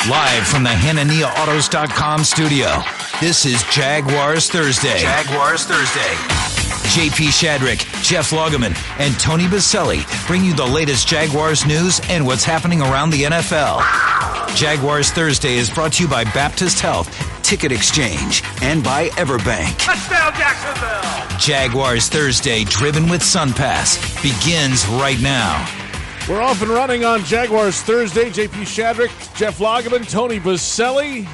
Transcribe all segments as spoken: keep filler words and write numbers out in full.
Live from the Hanania Autos dot com studio, this is Jaguars Thursday. Jaguars Thursday. J P Shadrick, Jeff Lageman, and Tony Baselli bring you the latest Jaguars news and what's happening around the N F L. Jaguars Thursday is brought to you by Baptist Health, Ticket Exchange, and by Everbank. Touchdown, Jacksonville! Jaguars Thursday, driven with SunPass, begins right now. We're off and running on Jaguars Thursday. J P Shadrick, Jeff Lageman, Tony Baselli.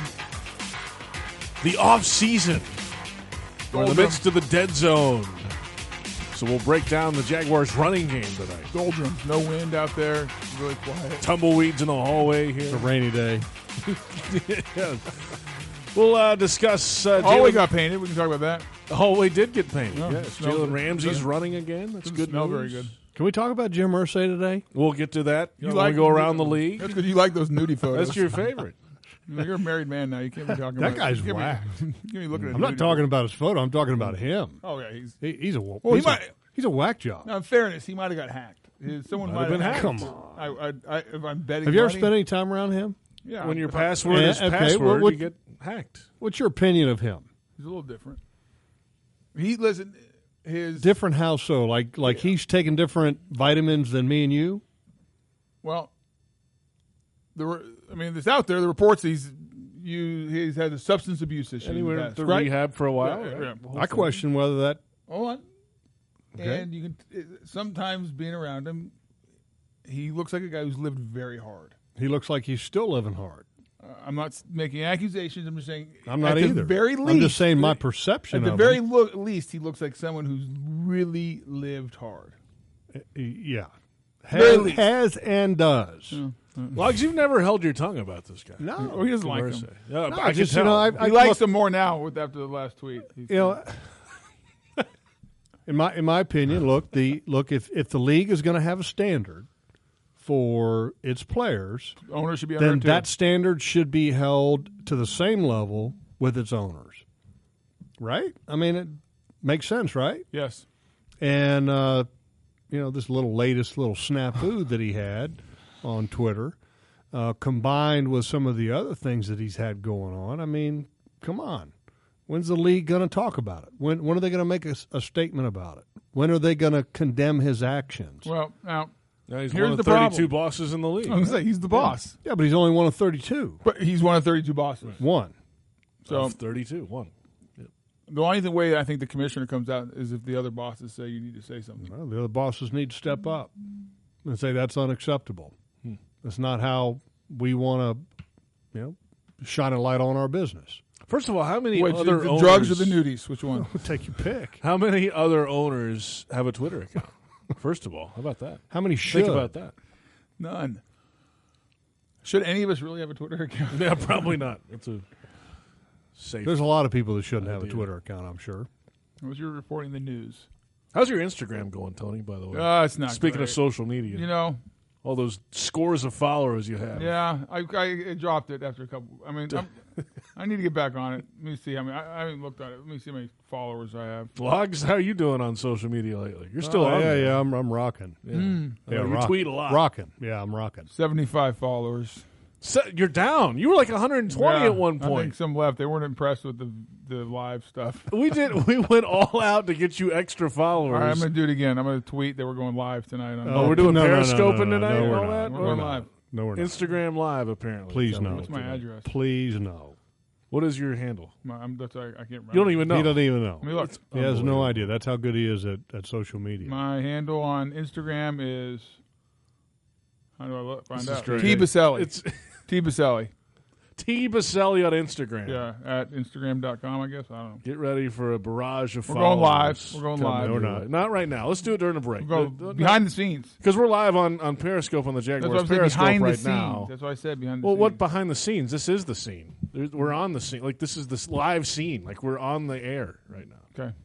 The off-season. We're in the midst of the dead zone. So we'll break down the Jaguars running game tonight. Doldrums, no wind out there. It's really quiet. Tumbleweeds in the hallway here. It's a rainy day. Yeah. We'll uh, discuss. Uh, Hallway got painted. We can talk about that. The hallway did get painted. Yeah, yes, smells Jalen good. Ramsey's Good. running again. That's Doesn't good. smell news. very good. Can we talk about Jim Irsay today? We'll get to that. You, You know, like when we go around the league. That's because you like those nudie photos. That's your favorite. You're a married man now. You can't be talking That about guy's you can't be- whack. you can't be looking at I'm not nudie talking about his photo. I'm talking about him. Oh yeah, he's. He, he's a Well, he's, he a, might- he's a whack job. Now, in fairness, he might have got hacked. His- Someone Might might have been hacked. Come on. I, I, I, if I'm betting, Have you ever money, spent any time around him? Yeah, When your if I- password Yeah, is okay, password, well, what- you get hacked. What's your opinion of him? He's a little different. He listen. His Different how so? Like like he's taking different vitamins than me and you? Well, the re- I mean, it's out there. The reports he's you he's had a substance abuse issue. And he in the went past, to right? rehab for a while. Yeah, right? yeah. I question whether that Hold on. Okay. And you can it- sometimes being around him, he looks like a guy who's lived very hard. he looks like he's still living hard. Uh, I'm not s- making accusations. I'm just saying. I'm not at either. The very least, I'm just saying my perception At the of very him. lo- least, he looks like someone who's really lived hard. Yeah. Very Has, least. has and does. Logs, you've never held your tongue about this guy. No. Oh, he doesn't like Mercy. him. Yeah, No, I can just, you tell. know, I, He I likes look- him more now with after the last tweet. He's- You know, in my in my opinion, look the look if if the league is going to have a standard for its players, owner should be under then it, too. that standard should be held to the same level with its owners, right? I mean, it makes sense, right? Yes. And uh, you know, this little latest little snafu that he had on Twitter, uh, combined with some of the other things that he's had going on. I mean, come on. When's the league going to talk about it? When when are they going to make a, a statement about it? When are they going to condemn his actions? Well, now Now he's Here's one of the thirty-two problem. bosses in the league. I'm gonna say he's the boss, Yeah, but he's only one of thirty-two. but he's one of thirty-two bosses. One. So Of thirty-two, one. the only thing way I think the commissioner comes out is if the other bosses say you need to say something. Well, the other bosses need to step up and say that's unacceptable. That's not how we want to, you know, shine a light on our business. First of all, how many Which, other the owners, drugs or the nudies? Which one? Take your pick. How many other owners have a Twitter account? First of all, how about that? How many should? Think about that. None. Should any of us really have a Twitter account? Yeah, probably not. It's a safe. There's a lot of people that shouldn't have a Idea. Twitter account, I'm sure. Was you reporting the news? How's your Instagram going, Tony? By the way, Uh, it's not. speaking great. of social media, you know, all those scores of followers you have. yeah, I, I dropped it after a couple. I mean, I'm, I need to get back on it. Let me see. I mean, I, I haven't looked at it. Let me see how many followers I have. Logs, how are you doing on social media lately? You're still Oh, on yeah, there. yeah, I'm, I'm rocking. Yeah. Mm. I know Yeah, you rock- tweet a lot. Rocking. Yeah, I'm rocking. seventy-five followers. So, you're down. You were like one hundred twenty Yeah, at one I think point. some left. They weren't impressed with the the live stuff. We did. We went all out to get you extra followers. All right, I'm going to do it again. I'm going to tweet that we're going live tonight. On Oh, we're doing no, no, no, Periscoping no, no, tonight no, and we're all not. that? We're Or going not? live. No, we're not. Instagram Live, apparently. Please Coming no. up What's my tonight. address? Please no. What is your handle? My, I'm, that's, I, I can't remember. You don't even know. He doesn't even know. Let me look. He has no Unbelievable. idea. That's how good he is at, at social media. My handle on Instagram is. How do I look, find This is out? great. T Baselli. It's T Baselli. T Baselli on Instagram. Yeah, at Instagram dot com, I guess. I don't know. Get ready for a barrage of We're followers. going live. We're going coming live. your No, we're way. Not right now. Let's do it during the break. We're going behind the scenes. Because we're live on, on Periscope on the That's Jaguars what I'm saying. Periscope Behind right the scenes. now. That's what I said. Behind the Well, scenes. what behind the scenes? This is the scene. There- We're on the scene. Like, this is this live scene. Like, we're on the air right now. Okay.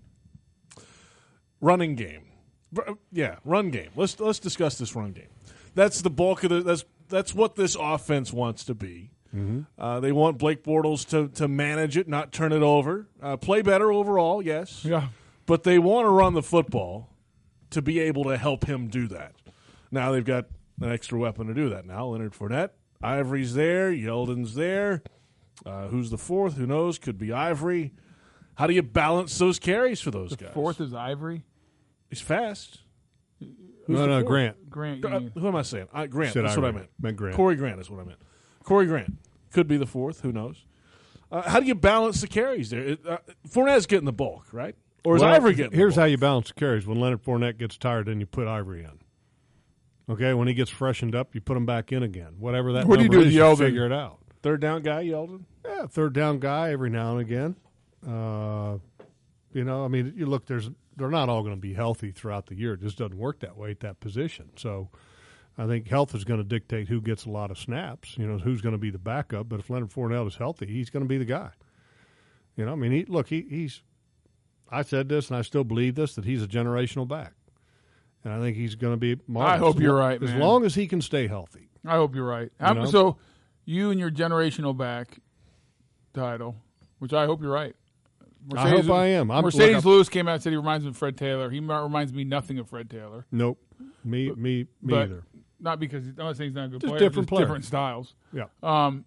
Running game. R- Yeah, run game. Let's let's discuss this run game. That's the bulk of the. That's that's what this offense wants to be. Mm-hmm. Uh, they want Blake Bortles to to manage it, not turn it over. Uh, play better overall, yes. Yeah. But they want to run the football to be able to help him do that. Now they've got an extra weapon to do that now. Leonard Fournette Ivory's there. Yeldon's there. Uh, who's the fourth? Who knows? Could be Ivory. How do you balance those carries for those The guys? fourth is Ivory. He's fast. No, the no, fourth? Grant. Grant. you Uh, mean. who am I saying? I, Grant. Said That's what I Ivory. meant. Meant Grant. Corey Grant is what I meant. Corey Grant could be the fourth. Who knows? Uh, how do you balance the carries there? It, uh, Fournette's getting the bulk, right? Or is Well, Ivory getting Here's the how bulk? you balance the carries. When Leonard Fournette gets tired, then you put Ivory in. Okay, when he gets freshened up, you put him back in again. Whatever that What do you number do with is, you Yeldon? figure it out. Third down guy, Yeldon? Yeah, third down guy every now and again. Uh, you know, I mean, you look, there's they're not all going to be healthy throughout the year. It just doesn't work that way at that position. So I think health is going to dictate who gets a lot of snaps, you know, who's going to be the backup. But if Leonard Fournette is healthy, he's going to be the guy. You know, I mean, he look, he, he's – I said this and I still believe this, that he's a generational back. And I think he's going to be marvelous. I hope you're right, As man. long as he can stay healthy. I hope you're right. I'm- know? So you and your generational back title, which I hope you're right. I hope I am. I'm- Mercedes look, Lewis came out and said he reminds me of Fred Taylor. He ma- reminds me nothing of Fred Taylor. Nope. Me, me, me but either. Not because – I'm not saying he's not a good Just player. different just player. different styles. Yeah. Um,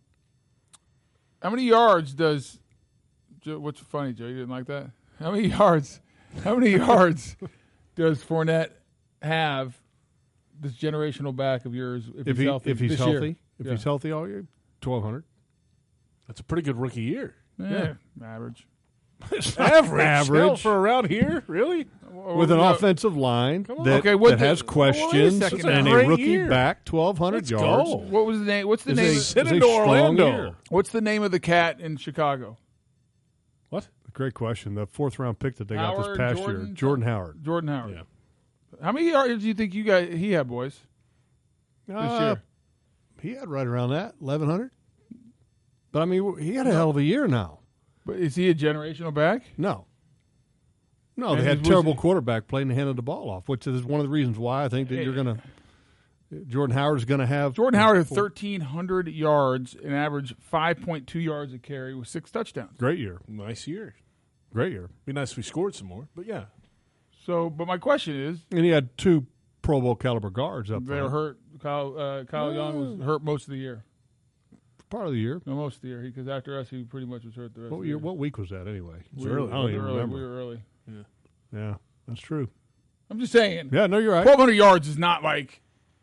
how many yards does – what's funny, Joe? You didn't like that? How many yards – how many yards does Fournette have, this generational back of yours, if, If, he's he, healthy? if he's this healthy, year? if Yeah. he's healthy all year, twelve hundred. That's a pretty good rookie year. Yeah, average. Average. Average. Hell, for around here? Really? With an Yeah. offensive line on. that, Okay, what that the- has well, wait a questions second. and Great a rookie year. back, twelve hundred Let's yards. go. What was the name? What's the Is name? a- Of, is Send a him to strong Orlando. year. what's the name of the cat in Chicago? What? Great question. The fourth round pick that they got Howard, this past Jordan, year, Jordan Howard. Jordan Howard. Yeah. How many yards do you think you guys he had, boys, this Uh, year? He had right around that, eleven hundred. But I mean, he had a hell of a year now. But is he a generational back? No. No, And they had was- terrible quarterback play and they handed the ball off, which is one of the reasons why I think that you're going to – Jordan Howard's going to have – Jordan Howard had thirteen hundred yards and averaged five point two yards a carry with six touchdowns. Great year. Nice year. Great year. Be nice if we scored some more, but yeah. So, but my question is, And he had two Pro Bowl caliber guards up they there. were hurt. Kyle uh, Kyle Young was hurt most of the year. Part of the year. No, most of the year because after us, he pretty much was hurt the rest. What of the year? year. What week was that anyway? It's We were- early. I don't we even were early. remember. We were early. Yeah, that's true. I'm just saying. Yeah, no, you're right. twelve hundred yards is not like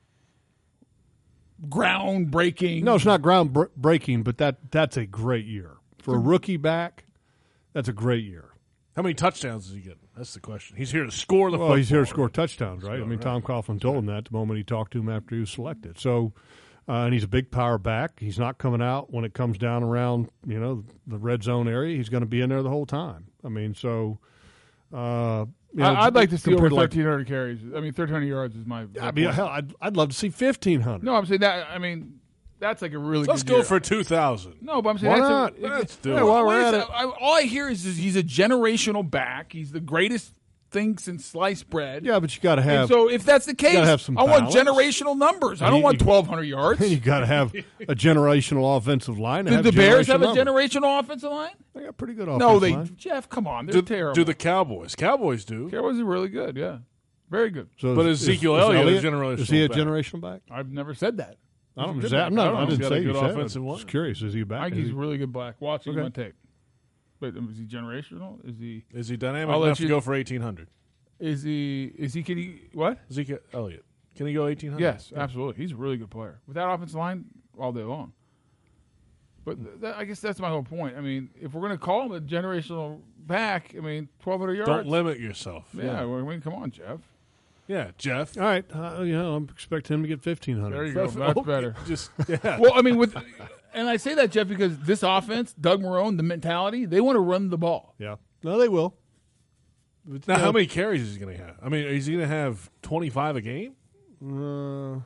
groundbreaking. No, it's not ground br- breaking, but that that's a great year for a rookie back. That's a great year. How many touchdowns does he get? That's the question. He's here to score the Well, football. he's here to score touchdowns, right? I Score, mean, right. Tom Coughlin told him that the moment he talked to him after he was selected. So, uh, and he's a big power back. He's not coming out when it comes down around, you know, the red zone area. He's going to be in there the whole time. I mean, so. Uh, you know, I, I'd like to see over compared to like- thirteen hundred carries. I mean, thirteen hundred yards is my. I mean, hell, I'd, I'd love to see fifteen hundred. no, I'm saying that. I mean, that's like a really. Let's good go year. for two thousand. No, but I'm saying Why that's not? A, Let's do Yeah, it. while Wait we're a at sec. it. I, all I hear is, is he's a generational back. He's the greatest thing since sliced bread. Yeah, but you got to And have. so if that's the case, have some I want balance. generational numbers. I And don't you- want you- twelve hundred yards. you got to have a generational offensive line. and Did have the Bears have a numbers. generational offensive line? They got pretty good offensive No, they. line. Jeff, come on, they're Do, terrible. do the Cowboys. Cowboys do. Cowboys are really good. Yeah, very good. So But Ezekiel Elliott is generational Is he a back. generational back? I've never said that. I don't, He's a is good that, back. I'm not, I don't I, know. didn't He's got say a you good said. offensive I'm line. just curious. Is he a back? I think Is he's he- a really good black. Watching Okay. my tape. But um, is he generational? Is he? Is he dynamic I'll let enough you- to go for eighteen hundred? Is he? Is he? Can he? What? Ezekiel Elliott. Can he go eighteen hundred? Yes, absolutely. He's a really good player. With that offensive line, all day long. But th- that, I guess that's my whole point. I mean, if we're going to call him a generational back, I mean, twelve hundred yards. Don't limit yourself. Yeah, well, I mean, come on, Jeff. Yeah, Jeff. All right. Uh, you know, I'm expecting him to get fifteen hundred. There you go. That's better. Just yeah. Well, I mean, with and I say that, Jeff, because this offense, Doug Marrone, the mentality, they want to run the ball. Yeah. No, they will. Now, how many carries is he going to have? I mean, is he going to have twenty-five a game? Uh,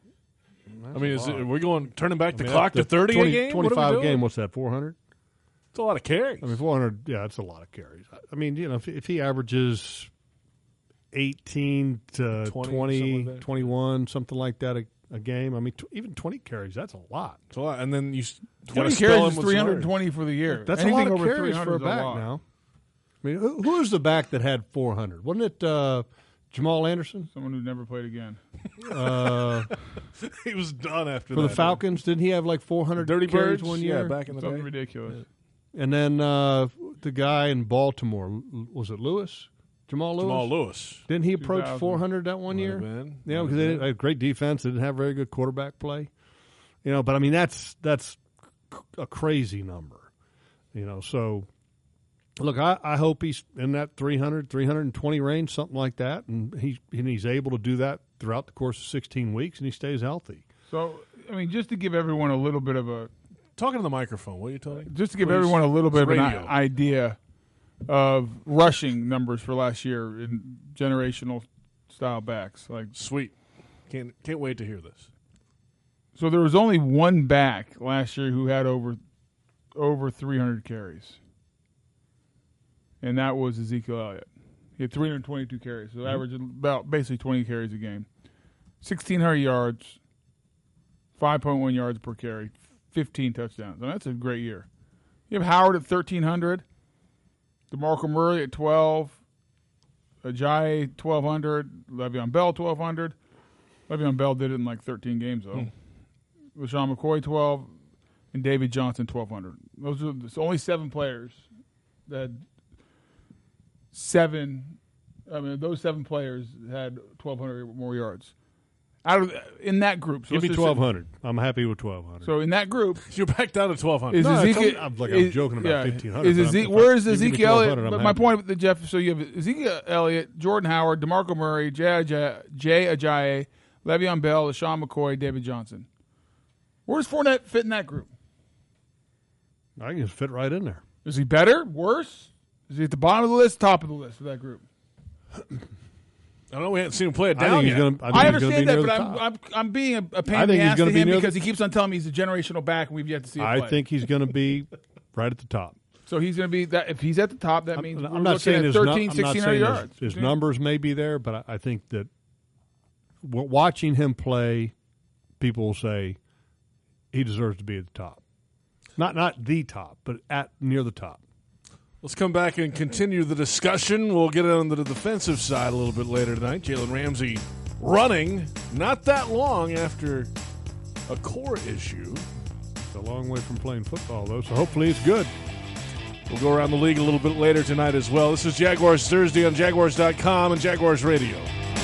I mean, is it, we're going turning back the I mean, clock the to thirty twenty, a game? What are we twenty-five a doing? game. What's that? four hundred? It's a lot of carries. I mean, four hundred. Yeah, that's a lot of carries. I- I mean, you know, if, if he averages eighteen to twenty, twenty, something like that. twenty-one, something like that a, a game. I mean, tw- even twenty carries. That's a lot. It's a lot. And then you s- gotta twenty spell carries him is with three some hundred yards. twenty for the year. That's Anything a lot of over carries for a three hundred is back lot. now. I mean, who, who is the back that had four hundred? Wasn't it uh, Jamal Anderson? Someone who never played again. Uh, he was done after for that. the Falcons, didn't he have like four hundred Dirty carries Birds one year? Yeah, back in the Something day. ridiculous. And then uh, the guy in Baltimore, was it Lewis? Jamal Lewis? Jamal Lewis. Didn't he approach two thousand. four hundred that one Might year? have been. Yeah, Might because have they been. didn't have great defense. They didn't have very good quarterback play. You know, but I mean, that's that's a crazy number. You know, so look, I, I hope he's in that three hundred, three twenty range, something like that, and he and he's able to do that throughout the course of sixteen weeks, and he stays healthy. So, I mean, just to give everyone a little bit of a Talking to the microphone, will you, Tony? just to give Please. everyone a little bit It's of an radio. i- idea of rushing numbers for last year in generational style backs. Like, Sweet. Can't can't wait to hear this. so there was only one back last year who had over over three hundred carries, and that was Ezekiel Elliott. He had three hundred twenty-two carries, so averaged about basically twenty carries a game, sixteen hundred yards, five point one yards per carry, fifteen touchdowns. And that's a great year. You have Howard at thirteen hundred, DeMarco Murray at twelve, Ajayi twelve hundred, Le'Veon Bell twelve hundred. Le'Veon Bell did it in like thirteen games though. LaShawn McCoy twelve, and David Johnson twelve hundred. Those are there's only seven players that had seven. I mean, those seven players had twelve hundred or more yards. Out of in that group, so Give me let's just say- twelve hundred. I'm happy with twelve hundred. So in that group, You're back down to twelve hundred. is No, Ezekiel? I'm- I'm like I'm is- joking about yeah, fifteen hundred, Is but I'm- Eze- if I- where is you give me Ezekiel Elliott? twelve hundred, But I'm my happy. point with the Jeff. So you have Ezekiel Elliott, Jordan Howard, DeMarco Murray, Jay Ajayi, Jay Ajayi, Le'Veon Bell, LaShawn McCoy, David Johnson. Where does Fournette fit in that group? I can just fit right in there. Is he better? Worse? Is he at the bottom of the list? Top of the list for that group? I don't know. We haven't seen him play it I down think he's yet. going to. I, I, think he's gonna understand be that, near but the I'm, top. I'm I'm being a, a pain I in the think he's ass gonna to be him near the- because he keeps on telling me he's a generational back, and we've yet to see it I play. think he's going to be right at the top. So he's going to be that. If he's at the top, that means I'm, we're I'm not looking saying at his, thirteen, nu- I'm not sixteen hundred saying his- yards. his numbers may be there, but I, I think that w- watching him play, people will say he deserves to be at the top. Not not the top, but at near the top. Let's come back and continue the discussion. We'll get on to the defensive side a little bit later tonight. Jalen Ramsey running not that long after a core issue. It's a long way from playing football, though, so hopefully it's good. We'll go around the league a little bit later tonight as well. This is Jaguars Thursday on Jaguars dot com and Jaguars Radio.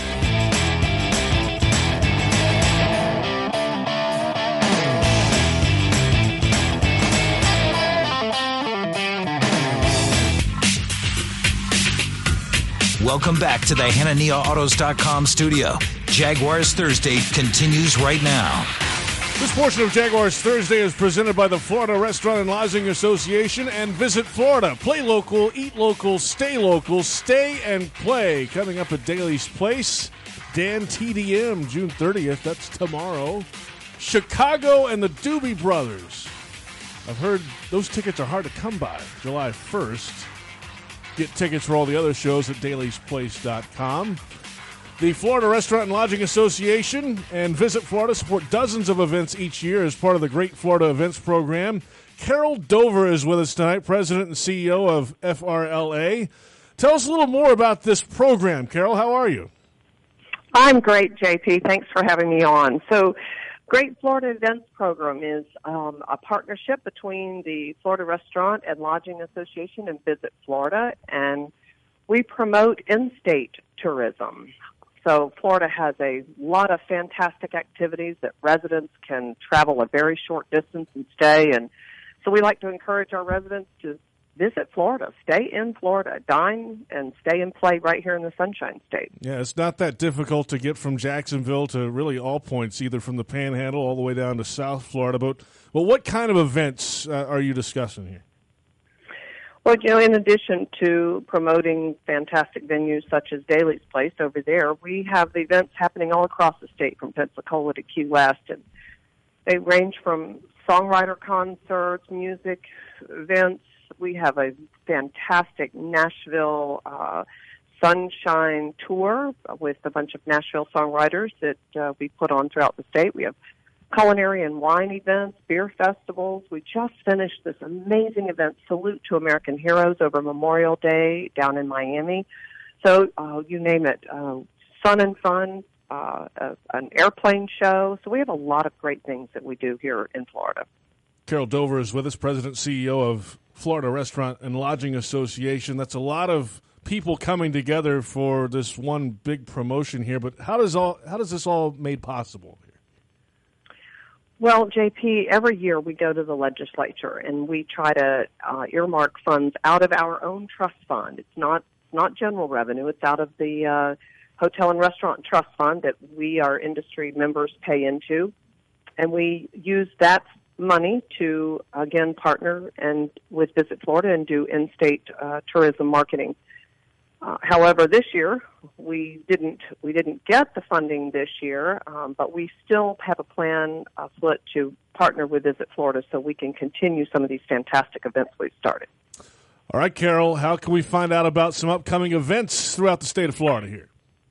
Welcome back to the Hanania Autos dot com studio. Jaguars Thursday continues right now. This portion of Jaguars Thursday is presented by the Florida Restaurant and Lodging Association and Visit Florida. Play local, eat local, stay local, stay and play. Coming up at Daly's Place, Dan T D M, June thirtieth. That's tomorrow. Chicago and the Doobie Brothers. I've heard those tickets are hard to come by. July first. Get tickets for all the other shows at Daly's Place dot com. The Florida Restaurant and Lodging Association and Visit Florida support dozens of events each year as part of the Great Florida Events Program. Carol Dover is with us tonight, President and C E O of F R L A. Tell us a little more about this program. Carol, how are you? I'm great, J P. Thanks for having me on. So, Great Florida Events Program is um, a partnership between the Florida Restaurant and Lodging Association and Visit Florida, and we promote in-state tourism. So Florida has a lot of fantastic activities that residents can travel a very short distance and stay, and so we like to encourage our residents to visit Florida, stay in Florida, dine and stay and play right here in the Sunshine State. Yeah, it's not that difficult to get from Jacksonville to really all points, either from the Panhandle all the way down to South Florida. But well, what kind of events uh, are you discussing here? Well, you know, in addition to promoting fantastic venues such as Daly's Place over there, we have the events happening all across the state, from Pensacola to Key West, and they range from songwriter concerts, music events. We have a fantastic Nashville uh, Sunshine Tour with a bunch of Nashville songwriters that uh, we put on throughout the state. We have culinary and wine events, beer festivals. We just finished this amazing event, Salute to American Heroes, over Memorial Day down in Miami. So uh, you name it, uh, Sun and Fun, uh, a, an airplane show. So we have a lot of great things that we do here in Florida. Carol Dover is with us, President and C E O of Florida Restaurant and Lodging Association. That's a lot of people coming together for this one big promotion here. But how does all how does this all made possible here? Well, J P, every year we go to the legislature and we try to uh, earmark funds out of our own trust fund. It's not not general revenue. It's out of the uh, Hotel and Restaurant Trust Fund that we, our industry members, pay into. And we use that money to, again, partner and with Visit Florida and do in-state uh, tourism marketing. Uh, however, this year we didn't we didn't get the funding this year, um, but we still have a plan afoot to partner with Visit Florida so we can continue some of these fantastic events we've started. All right, Carol, how can we find out about some upcoming events throughout the state of Florida here?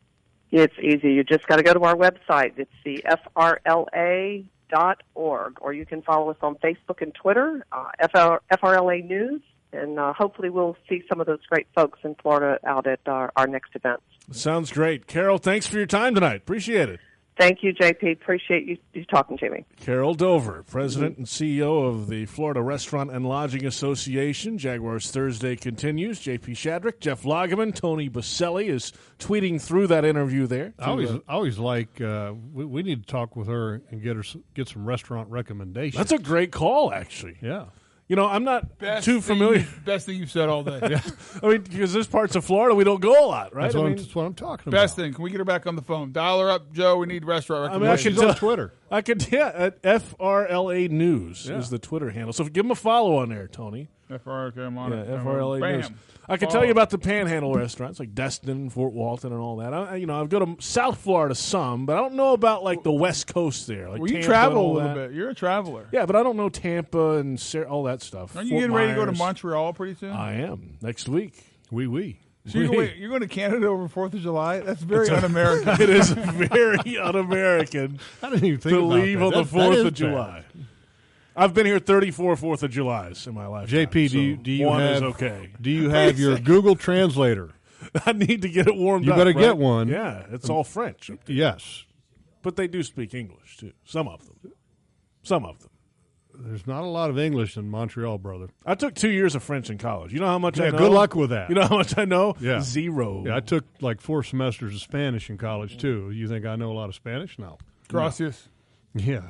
It's easy. You just got to go to our website. It's the F R L A dot org, or you can follow us on Facebook and Twitter, uh, F R L A News. And uh, hopefully we'll see some of those great folks in Florida out at our, our next event. Sounds great. Carol, thanks for your time tonight. Appreciate it. Thank you, J P. Appreciate you, you talking to me. Carol Dover, President and C E O of the Florida Restaurant and Lodging Association. Jaguars Thursday continues. J P Shadrick, Jeff Lageman, Tony Baselli is tweeting through that interview there. I always, I always like, uh, we, we need to talk with her and get her get some restaurant recommendations. That's a great call, actually. Yeah. You know, I'm not Best too thing familiar. you- Best thing you've said all day. Yeah. I mean, because there's parts of Florida we don't go a lot, right? That's, I what, mean, I'm, that's what I'm talking Best about. thing. Can we get her back on the phone? Dial her up, Joe. We need restaurant I mean, I recommendations. can She's on tell- Twitter. I could, yeah, at F R L A News Yeah. is the Twitter handle. So give them a follow on there, Tony. F R L A, I'm on Yeah, it. F R L A Bam. News. I can Follow. tell you about the Panhandle restaurants like Destin, Fort Walton, and all that. I, you know, I've go to South Florida some, but I don't know about like the West Coast there. Like Well, you Tampa travel and a all little that. bit. You're a traveler. Yeah, but I don't know Tampa and Sarah, all that stuff. Aren't you Fort getting ready to go to Myers. Montreal pretty soon? I am next week. Wee wee. so you're, going, you're going to Canada over fourth of July? That's very un-American. It is very un-American I didn't even think to about leave that. on the That- that fourth is of July. I've been here thirty-four Fourth of Julys in my life. J P, do you, do you one have is okay? Do you have your Google Translator? I need to get it warmed You up. better right? get one. Yeah, it's all French, Yes. but they do speak English too. Some of them. Some of them. There's not a lot of English in Montreal, brother. I took two years of French in college. You know how much I Yeah, know? good luck with that. You know how much I know? Yeah. Zero. Yeah, I took like four semesters of Spanish in college too. You think I know a lot of Spanish? No. Gracias. Yeah,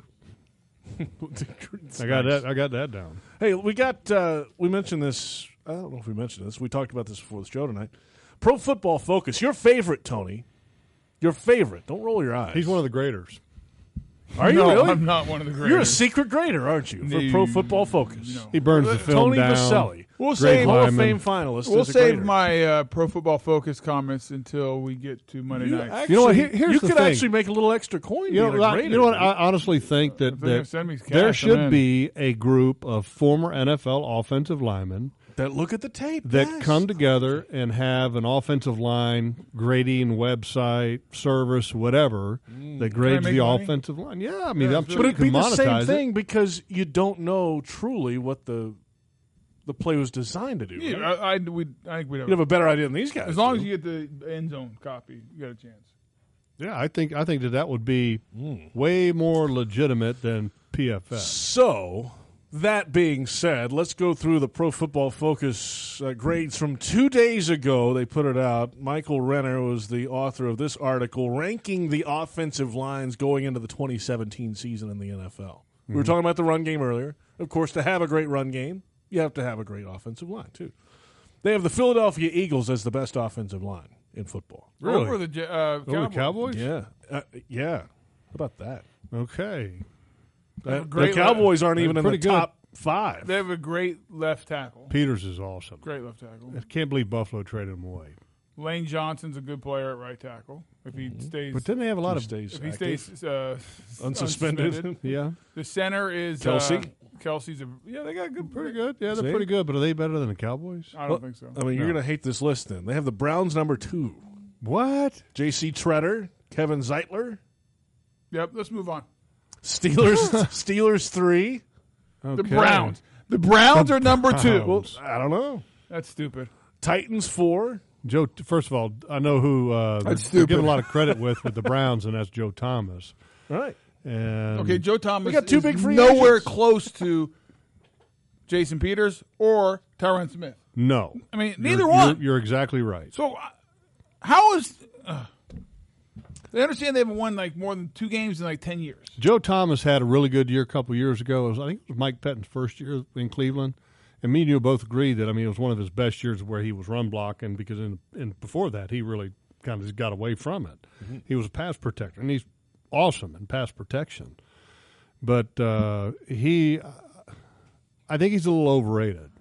It's I got nice. that. I got that down. Hey, we got, uh, we mentioned this, I don't know if we mentioned this. We talked about this before the show tonight. Pro Football Focus, your favorite, Tony. Your favorite. Don't roll your eyes. He's one of the graders. Are you no, really? I'm not one of the greatest. You're a secret grader, aren't you, for No. Pro Football Focus? No. He burns the film Tony down. Baselli. We'll Greg save, Hall of Lyman. Fame finalist. we'll is a save grader. my uh, Pro Football Focus comments until we get to Monday You, night. actually, You know what, here- here's you the could thing. actually make a little extra coin You know, being a I- grader. you know what? dude. I honestly think that, If they're gonna that send me cash, there I'm should in. be a group of former N F L offensive linemen that look at the tape. that yes. come together and have an offensive line grading website, service, whatever that grades make the money? offensive line. Yeah, I mean, Yeah, I'm but sure But you it'd be can the same monetize thing it. because you don't know truly what the the play was designed to do. Yeah, right? I, I, we, I think we'd have, You'd have a better idea than these guys. as long do. as you get the end zone copy, you got a chance. Yeah, I think I think that that would be Mm. way more legitimate than P F F. So, that being said, let's go through the Pro Football Focus uh, grades from two days ago. They put it out. Michael Renner was the author of this article ranking the offensive lines going into the twenty seventeen season in the N F L. We were talking about the run game earlier. Of course, to have a great run game, you have to have a great offensive line, too. They have the Philadelphia Eagles as the best offensive line in football. Really? Over the Ja- uh, Over the Cowboys. Cowboys? Yeah. Uh, yeah. How about that? Okay. Uh, great the Cowboys aren't they're even in the pretty good. top five. They have a great left tackle. Peters is awesome. Great left tackle. I can't believe Buffalo traded him away. Lane Johnson's a good player at right tackle. If he stays, But didn't they have a lot of stays if he active. stays uh, Unsuspended. Yeah, The center is Kelsey? Uh, Kelsey's a yeah. They got good, pretty good. Yeah, they're See? pretty good. But are they better than the Cowboys? I don't think so. I mean, you're No. going to hate this list then. They have the Browns number two. What? J C Treader, Kevin Zeitler, Yep. Let's move on. Steelers Steelers three. The Okay. Browns. The Browns are number two. Browns. I don't know. That's stupid. Titans four, Joe. First of all, I know who uh, they're, That's they're giving stupid. a lot of credit with with the Browns, and that's Joe Thomas. Right. And Okay, Joe Thomas We got two is big free nowhere agents. close to Jason Peters or Tyron Smith. No, I mean, neither you're, one. You're, you're exactly right. So, uh, how is? Uh, they understand they haven't won like more than two games in like ten years. Joe Thomas had a really good year a couple years ago. It was, I think it was Mike Pettin's first year in Cleveland. And me and you both agreed that, I mean, it was one of his best years where he was run blocking because in, in before that, he really kind of got away from it. Mm-hmm. He was a pass protector, and he's awesome in pass protection. But uh, he, I think he's a little overrated.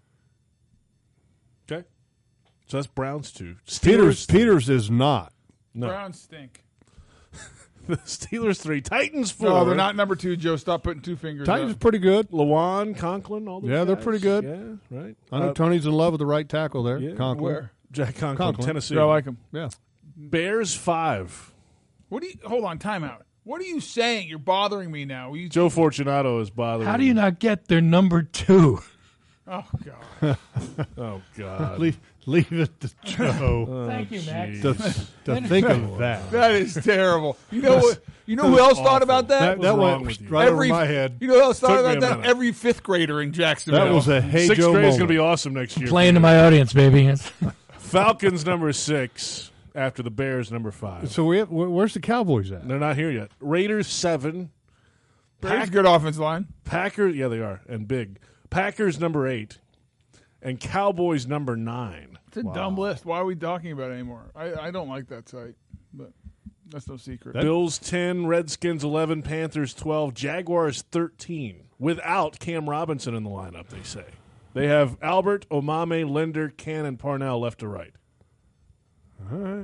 Okay. So that's Browns two. Peters, Steelers, Peters is not. No. Browns stink. The Steelers three. Titans four. No, they're not number two. Joe, stop putting two fingers. Titans is up. pretty good. Lawan, Conklin, all those Yeah, they're guys. pretty good. Yeah, right. I know Uh, Tony's in love with the right tackle there, yeah, Conklin. Where? Jack Conklin, Conklin. Tennessee. Yeah, I like him. Yeah. Bears five. What do you? Hold on, timeout. What are you saying? You're bothering me now. You, Joe Fortunato is bothering. How do you not get their number two? oh God. Oh God. Leave, leave it to Joe Thank you, Max. to, to think of that. That is terrible. You know what? You know who else thought about that? That- that went wrong with you? right Every, over my head. You know who else thought Took me about a that? minute. Every fifth grader in Jacksonville. That was a hey Sixth Joe grade is moment. going to be awesome next year. Playing to my audience, baby. Falcons number six after the Bears number five. So we have, where- where's the Cowboys at? They're not here yet. Raiders seven. Bears Pack- good offensive line. Packers, yeah, they are, and big. Packers number eight, and Cowboys number nine. It's a dumb list. Why are we talking about it anymore? I, I don't like that site, but that's no secret. Bills ten, Redskins eleven, Panthers twelve, Jaguars thirteen. Without Cam Robinson in the lineup, they say. They have Albert, Omame, Linder, Cannon, Parnell left to right. All right.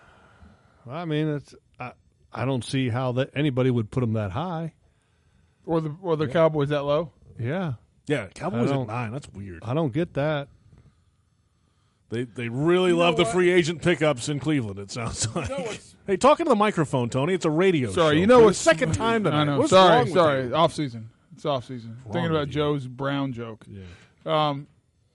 I mean, it's I, I don't see how that anybody would put them that high. or the or the Cowboys that low. Yeah, Yeah, Cowboys I at don't- nine. That's weird. I don't get that. They they really You know love the what? free agent pickups in Cleveland, it sounds like. what's- Hey, talking to the microphone, Tony. It's a radio show. Sorry, you know For the what's second time tonight. I know. What's sorry, wrong with sorry. you? Off season. It's off season. Thinking about with you? Joe's Brown joke. Yeah. Um,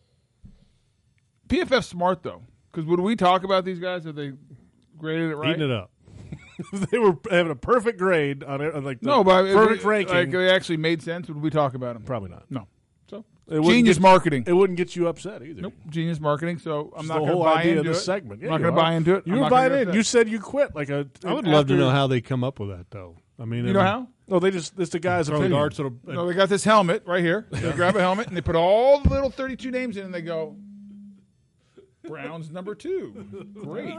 P F F smart though, because when we talk about these guys, have they graded it right? Eating it up. They were having a perfect grade on it, on like the No, but perfect it, ranking. Like they actually made sense. Would we talk about them? Probably not. No. So It wouldn't genius get- marketing. It wouldn't get you upset either. Nope. Genius marketing. So I'm It's not the going to whole buy idea into of this it. segment. Yeah, I'm not you going to are. buy into it. You I'm were not gonna buying get in. upset. You said you quit. Like a. I would love to after- know how they come up with that, though. I mean, You I know mean, how? No, they just. It's the guy's throwing opinion. darts at a, No, they got this helmet right here. They grab a helmet and they put all the little thirty-two names in, and they go, Browns number two. Great.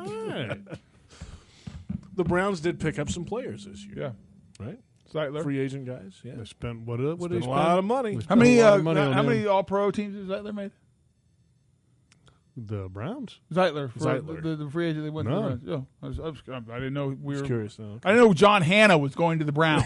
The Browns did pick up some players this year. Yeah. Right. Zeitler. Free agent guys. Yeah. They spent what? What Spent they a spend? lot of money. They How spent many a lot uh, of money on how him. many All Pro teams has Zeitler made? The Browns? Zeitler for Zeitler. The, the free agent they went None. to. The Browns. Yeah, I, was, I, was, I didn't know we Just were. curious. No. I didn't know John Hanna was going to the Browns.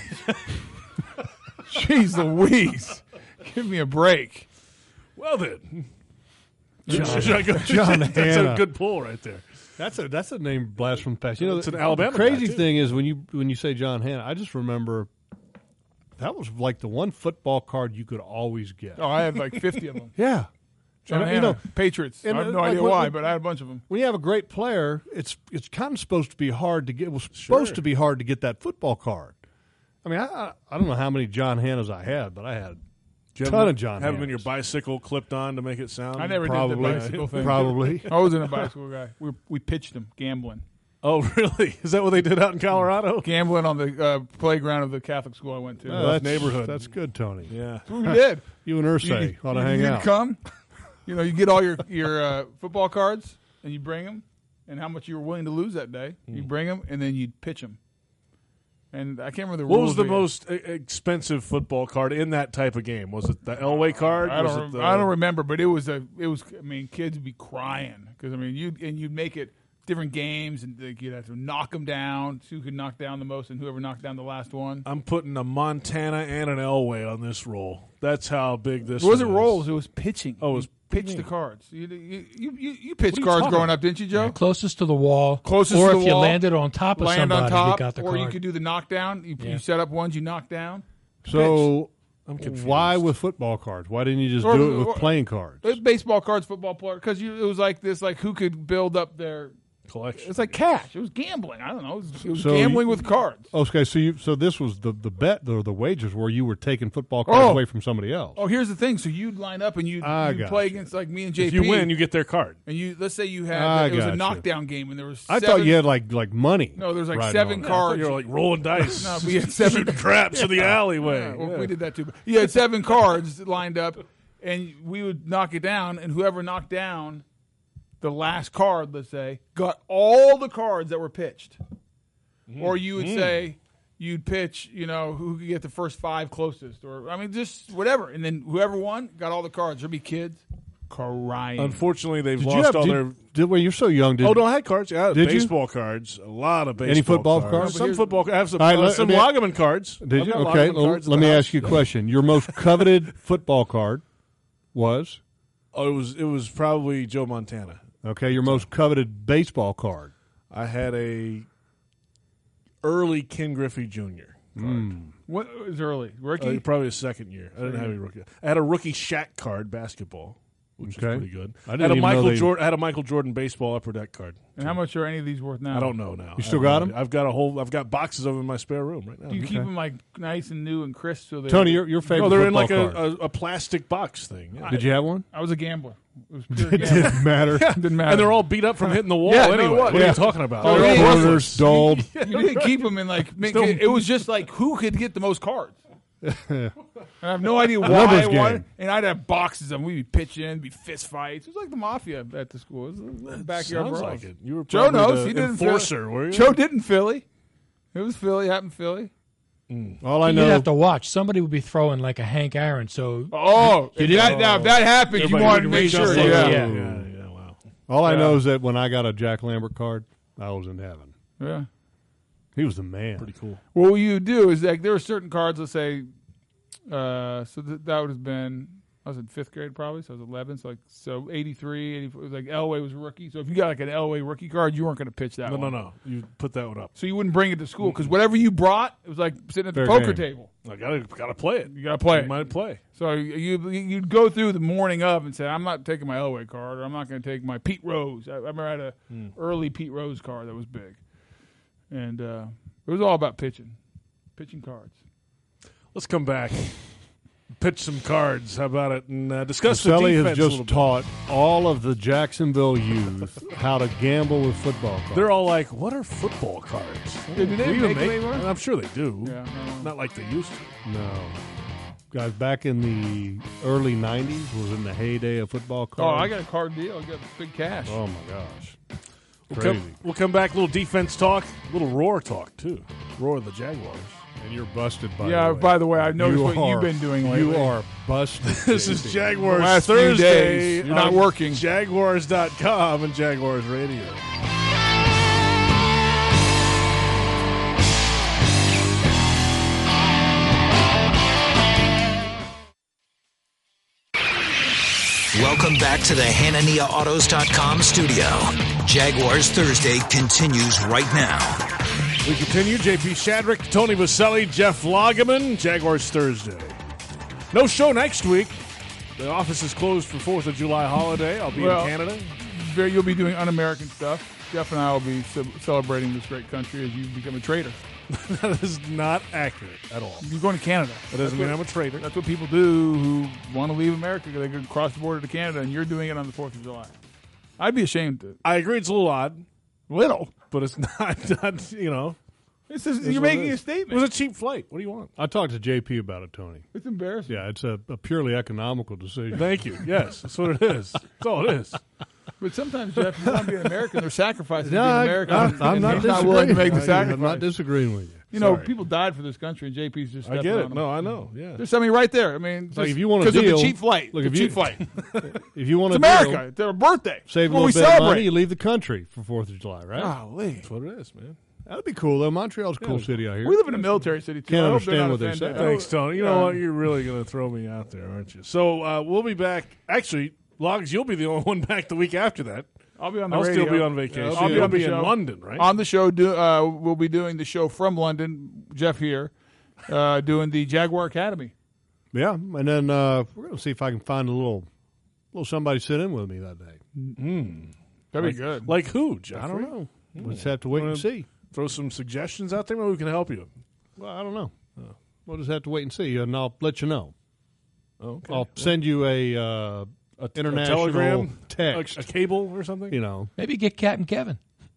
Jeez Louise, give me a break. Well then, John, Should I go- John That's Hanna. a good pull right there. That's a that's a name blast from the past. You know, It's the, an Alabama the crazy guy, too. thing is when you when you say John Hanna, I just remember that was like the one football card you could always get. Oh, I had like fifty of them. Yeah, John And, Hanna, you know, Patriots. and, I have uh, no like idea what- why, what- but I had a bunch of them. when you have a great player, it's it's kind of supposed to be hard to get. It was supposed Sure. to be hard to get that football card. I mean, I I, I don't know how many John Hannas I had, but I had Do you Ton have, of John Have them in your Hannas. bicycle clipped on to make it sound. I never probably did the bicycle thing. probably. I wasn't a bicycle guy. We we pitched them gambling, Oh, really? Is that what they did out in Colorado? gambling on the uh, playground of the Catholic school I went to. Oh, that's, neighborhood. That's good, Tony. Yeah. That's what we did. You and Ursay ought to you, hang you'd out. come, you know, you get all your your uh, football cards and you bring them, and how much you were willing to lose that day. You bring them, and then you'd pitch them. And I can't remember the What rules. was the again. most e- expensive football card in that type of game? Was it the Elway card? I was don't. it the, I don't remember, but it was a. It was. I mean, kids would be crying because I mean, you and you'd make it different games, and like, you'd have to knock them down. See who could knock down the most, and whoever knocked down the last one. I'm putting a Montana and an Elway on this roll. That's how big this It wasn't one is. rolls; it was pitching. Oh, it was You pitched the pitching. cards. You you you, you, you pitched What are you cards talking growing about? up, didn't you, Joe? Closest to the wall. Closest or to if the you wall, landed on top of Land somebody, on top, you got the or card. you could do the knockdown. You, Yeah. you set up ones, you knock down. So I'm confused. Why with football cards? Why didn't you just Or- do it or- with playing cards? It's baseball cards, football players, because it was like this, like who could build up their. collection? It's like cash. It was gambling. I don't know. It was, it was So gambling you- with cards. Okay, so you so this was the the bet or the wagers where you were taking football cards Oh. away from somebody else. Oh, here's the thing. So you'd line up and you'd, I you'd got play you. against like me and J P. If you win, you get their card. and you let's say you had I it was got a you. knockdown game and there was. I seven, thought you had like like money. No, there's like riding seven on it. I thought cards. you were like rolling dice. No, we had seven Shooting craps in the alleyway. Yeah, well, Yeah. we did that too. But you had seven cards lined up, and we would knock it down, and whoever knocked down the last card, let's say, got all the cards that were pitched. Or you would say you'd pitch, you know, who could get the first five closest, or I mean, just whatever, and then whoever won got all the cards. There'd be kids crying. Unfortunately, they've Did lost you have? all Did, their. did, well, you're so young. Did, Oh, no, I had cards. Yeah, Did you? baseball cards. A lot of baseball. football cards. cards? Some football. I have some, All right, uh, let- some let me- Lagaman cards. Did I've you? got Okay, Lagaman well, cards in let the me house. ask you a question. Your most coveted football card was Oh, it was it was probably Joe Montana. okay. Your most coveted baseball card. I had a early Ken Griffey Junior What was early rookie? Uh, probably a second year. I didn't have a rookie. I had a rookie Shaq card, basketball, which Okay. was pretty good. I didn't had a even know Michael they- Jordan. I had a Michael Jordan baseball upper deck card. and how much are any of these worth now? I don't know now. You still I have got no 'em? idea. I've got a whole. I've got boxes of them in my spare room right now. Do you keep them like nice and new and crisp? So they Tony, your your favorite No, they're in football like a, card. a, a plastic box thing. Yeah. Did you have one? I was a gambler. It was pure It gambling. didn't matter. Didn't matter. And they're all beat up from hitting the wall Yeah, no, anyway. it was. What are Yeah. you talking about? Oh, They're all yeah. worthless. Corners dulled. You didn't keep them in like. Make Still- it, it was just like who could get the most cards. And I have no idea why. numbers I won. game. And I'd have boxes of them. We'd be pitching, it'd be fist fights. It was like the mafia at the school. It was a little backyard Sounds brawl. like it. You were Joe probably knows. the He did in enforcer, Philly. were you? Joe did in Philly. It was Philly. Happened in Philly. All I You'd know. have to watch. Somebody would be throwing like a Hank Aaron. So Oh, if that, now if that happened, you Everybody wanted to would make reach sure. up Yeah. like, Yeah. yeah, yeah, yeah, wow. all I Yeah. know is that when I got a Jack Lambert card, I was in heaven. yeah. He was the man. Pretty cool. Well, what you do is like there were certain cards. Let's say, uh, so th- that would have been I was in fifth grade probably, so I was eleven. So like so eighty-three, eighty-four, it was like Elway was a rookie. So if you got like an Elway rookie card, you weren't going to pitch that No, one. no, no. You put that one up. So you wouldn't bring it to school because whatever you brought, it was like sitting at the Fair poker game. table. I gotta gotta play it. You got to play You it. might play. So you you'd go through the morning of and say, I'm not taking my Elway card, or I'm not going to take my Pete Rose. I, I remember I had a Hmm. early Pete Rose card that was big, and uh, it was all about pitching, pitching cards. Let's come back. Pitch some cards. How about it? And uh, discuss the Selly defense has a little just bit. taught all of the Jacksonville youth how to gamble with football cards. They're all like, "What are football cards?" Yeah, do they even make them anymore? I'm sure they do. Yeah, no. Not like they used to. No. Guys, back in the early nineties was in the heyday of football Oh, cards. I got a card deal. I got big cash. Oh, my gosh. We'll Crazy. come, we'll come back. A little defense talk. A little roar talk too. Roar of the Jaguars. And you're busted, by yeah, the way. by the way, I've noticed You what are- you've been doing lately. You are busted. This is J P. Jaguars The last few Thursday. days, you're not on working. Jaguars dot com and Jaguars Radio. Welcome back to the Hanania Autos dot com studio. Jaguars Thursday continues right now. We continue. J P Shadrick, Tony Vaselli, Jeff Lagaman. Jaguars Thursday. No show next week. The office is closed for fourth of July holiday. I'll be Well- in Canada. There, you'll be doing un-American stuff. Jeff and I will be ce- celebrating this great country as you become a traitor. That is not accurate at all. You're going to Canada. That doesn't mean I'm a traitor. That's what people do who want to leave America. They can cross the border to Canada, and you're doing it on the fourth of July. I'd be ashamed to. I agree it's a little odd, Little. but it's not, not you know. It's just, it's you're what it making a is. statement. It was a cheap flight. What do you want? I talked to J P about it, Tony. It's embarrassing. Yeah, it's a, a purely economical decision. Thank you. Yes, that's what it is. That's all it is. But sometimes, Jeff, you want to be an American. There's sacrifices to No, being I- American. I- and- I'm and not he's not willing to make the disagreeing. sacrifice. I'm not disagreeing with you. You know, Sorry. people died for this country, and J P's just I stepping get on it. them. No, I know. Yeah. There's something right there. I mean, Like, if you want a because of the deal- cheap flight. look, the if cheap you- flight. If you want It's to America. It's their birthday. save a Well, little we bit of celebrate. money, you leave the country for fourth of July, right? Golly. That's what it is, man. That'd be cool, though. Montreal's a cool city out here. We live in a military city, too. Can't I hope they're understand not what they offended. say. I Thanks, don't- Tony. You know Yeah. what? You're really going to throw me out there, aren't you? So uh, we'll be back. Actually, Logs, you'll be the only one back the week after that. I'll be on the I'll radio. still be on vacation. Yeah, I'll be You'll on the be in show. London, right? On the show, do, uh, we'll be doing the show from London. Jeff here, uh, doing the Jaguar Academy. Yeah, and then uh, we're going to see if I can find a little, little somebody sit in with me that day. Mm. That'd like, be good. Like who, Jeffrey? I don't know. We'll just have to wait and see. Throw some suggestions out there. Maybe we can help you. Well, I don't know. Uh, we'll just have to wait and see, and I'll let you know. Okay. I'll send you a, uh, a international a telegram, text, a, a cable or something. You know, Maybe get Captain Kevin.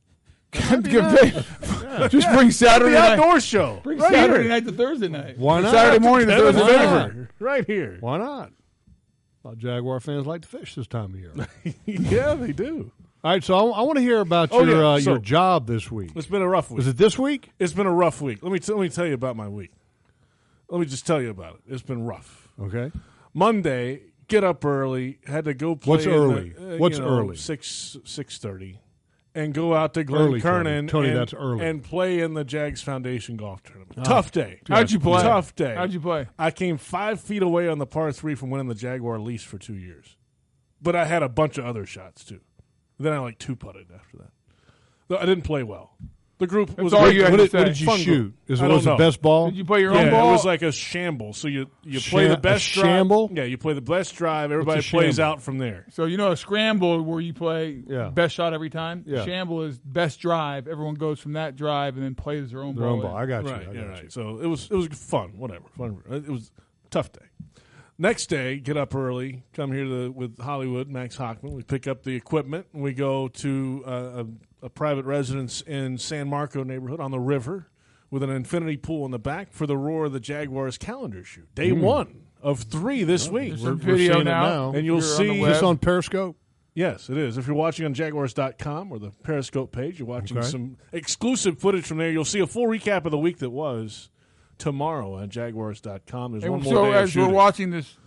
yeah. Just bring Saturday the night. outdoor show. Bring right Saturday here. night to Thursday night. Why not? Saturday morning to Thursday night. Right here. Why not? A lot of Jaguar fans like to fish this time of year. Yeah, they do. All right, so I, I want to hear about Oh, your yeah. uh, So- your job this week. It's been a rough week. Was it this week? It's been a rough week. Let me t- let me tell you about my week. Let me just tell you about it. It's been rough. Okay. Monday, get up early. Had to go play. What's in early? The, uh, What's you know, early? Six six thirty, and go out to Early, Glen Kernan. Tony. Tony, and, that's early. And play in the Jags Foundation golf tournament. Tough day. How'd you play? Tough day. How'd you play? I came five feet away on the par three from winning the Jaguar lease for two years, but I had a bunch of other shots too. Then I like two putted after that. Though I didn't play well. The group was all great. you had What to did, say. what did you Fun shoot? group. Is I it don't was the know. best ball? Did you play your Yeah, own ball? it was like a shamble. So you you play Sham- the best a drive. shamble? Yeah, you play the best drive. Everybody What's a plays shamble? out from there. So you know a scramble where you play Yeah. best shot every time. Yeah. Shamble is best drive. Everyone goes from that drive and then plays their own Their ball. own ball. in. I got you. Right, I yeah, got right. you. So it was it was fun. Whatever, fun. It was a tough day. Next day, get up early, come here to the, with Hollywood, Max Hockman. We pick up the equipment, and we go to uh, a, a private residence in San Marco neighborhood on the river with an infinity pool in the back for the Roar of the Jaguars calendar shoot. Day one of three this week. There's We're- a we're video seeing it now, now. And you'll You're on see- the Is Is web. this on Periscope? Yes, it is. If you're watching on Jaguars dot com or the Periscope page, you're watching Okay. some exclusive footage from there. You'll see a full recap of the week that was tomorrow on Jaguars dot com. There's Hey, one so more day of as we're shooting. watching this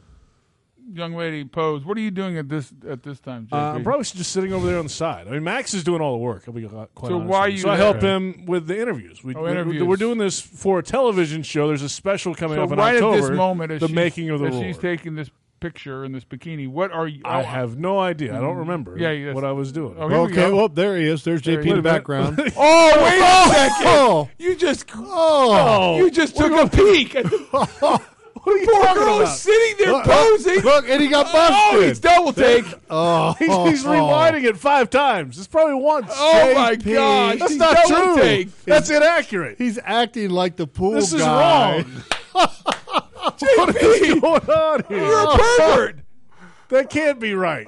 young lady pose, what are you doing at this at this time, J P? Uh, I'm probably just sitting over there on the side. I mean, Max is doing all the work. I'll be quite So honest why with are you So I there? help him with the interviews. We, Oh, we- interviews. We're doing this for a television show. There's a special coming so up in right October. at this moment, as the she's, making of the as Roar. she's taking this picture in this bikini, what are you? I oh, have no idea. I don't remember Yeah, yes. what I was doing. Oh, here we Okay, go. well, there he is. There's There J he P in the is. background. Oh, wait a second! Oh, You just oh. you just took a peek at the What are you poor talking girl about? is sitting there Look, posing. Look, and he got Oh, busted. it's double take. oh, He's, he's rewinding it five times. It's probably once. Oh my J P. gosh, That's he's not double true. take. That's inaccurate. He's acting like the pool This is guy. wrong. What is going on here? You're a pervert. That can't be right.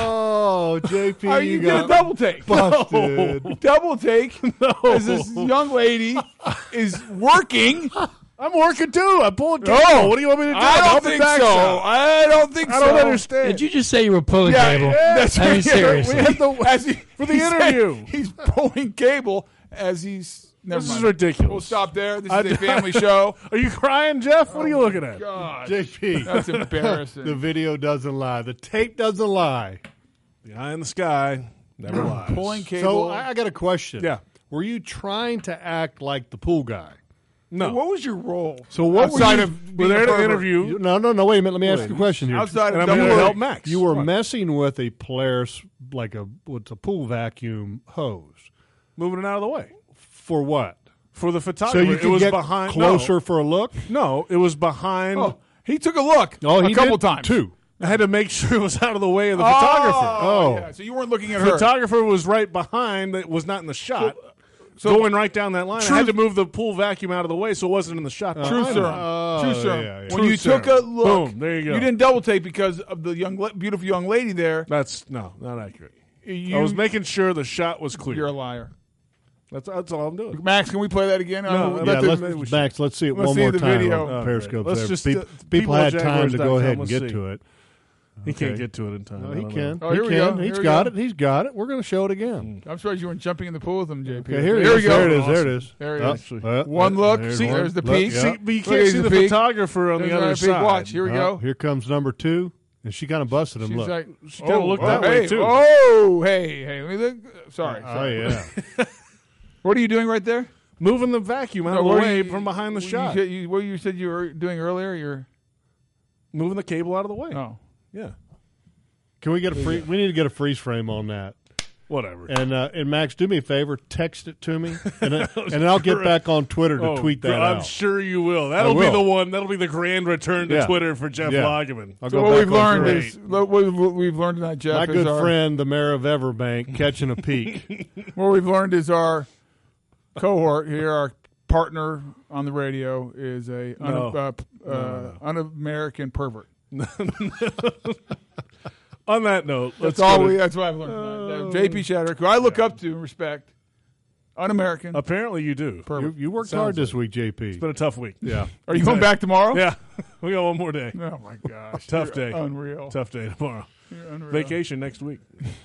Oh, J P, Are you you gonna got double take? busted. Double take. As this young lady is working. I'm working too. I'm pulling cable. No. What do you want me to do? I don't Help me think back so. out. I don't think I so. don't understand. Did you just say you were pulling Yeah, cable? yeah, that's I mean, right. seriously. We had the As he, for the he said interview. he's pulling cable as he's. Never This mind. is ridiculous. We'll stop there. This I- is a family show. Are you crying, Jeff? What are you looking at? God, J P, that's embarrassing. the video doesn't lie. The tape doesn't lie. The eye in the sky never lies. Pulling cable. So I, I got a question. Yeah. Were you trying to act like the pool guy? No. What was your role? So what were outside you- of We're being there a to pervert? interview. You- no, no, no. Wait a minute. Let me ask you a question here. Outside And of I'm double going to take. help Max. You were What? messing with a Polaris, like a what's a pool vacuum hose. Moving it out of the way. For what? For the So photographer. you it could was get behind closer for a look. No, no, it was behind. Oh, he took a look Oh, he a couple did? times. Two. I had to make sure it was out of the way of the Oh, photographer. Oh. yeah. So you weren't looking at The her. photographer was right behind. That was not in the shot. So- going right down that line. I had to move the pool vacuum out of the way so it wasn't in the shot. True behind serum. me. Oh, True serum. yeah, yeah. When True you took serum. a look, Boom, there you go. You didn't double take because of the young, la- beautiful young lady there. That's no, not accurate. You, I was making sure the shot was clear. You're a liar. That's that's all I'm doing. Max, can we play that again? No, Uh, no, Yeah, let the- let's, maybe we should- Max, let's see it Let's one see more the time video. on All right. Periscope. Let's there. just, Pe- uh, people, people had at time to Jaguars dot go com, ahead and let's get see. to it. He can't Okay. get to it in time. No, I he don't can. know. Oh, he here we can. go. He's Here we got go. it. He's got it. We're going to show it again. I'm surprised you weren't jumping in the pool with him, J P. Okay, here, he there is. we go. There it is. There it is. There it Oh, is. uh, One uh, look. there's See, one. there's the Look, peak. yeah. See, but you Look, can't here's see the, the peak. photographer on There's the another other peak. side. Watch. Here we Oh, go. here comes number two, and she kind of busted him. She's Look. like, She kinda oh, looked oh, that hey, way, too. Oh, hey, hey. Let me look. Sorry. oh, sorry. yeah. What are you doing right there? Moving the vacuum out No, of the what way you- from behind the you shot. said- you- what you said you were doing earlier? You're Moving the cable out of the way. oh. Yeah. Can we get a free? We need to get a freeze frame on that. Whatever. And uh, and Max, do me a favor, text it to me, and, uh, and then I'll get back on Twitter to Oh, tweet that God, out. I'm sure you will. That'll I be will. the one. That'll be the grand return to Yeah. Twitter for Jeff Yeah. Lageman. I'll So go what back we've on learned Twitter. is what we've, what we've learned tonight, Jeff. My is good our, friend, the mayor of Everbank, catching a peek. What we've learned is our cohort here, our partner on the radio, is a un- No. uh, p- uh, un-American pervert. On that note, let's That's all go to- we. That's what I've learned tonight. Uh, J P Shadrick, who I look up to and respect, un-American. Apparently, you do. Pervert. You, you worked Sounds hard this like week, J P. It's been a tough week. Yeah. Are you going back tomorrow? Yeah, we got one more day. Oh my gosh. Tough You're day. Unreal. Tough day tomorrow. You're unreal. Vacation next week.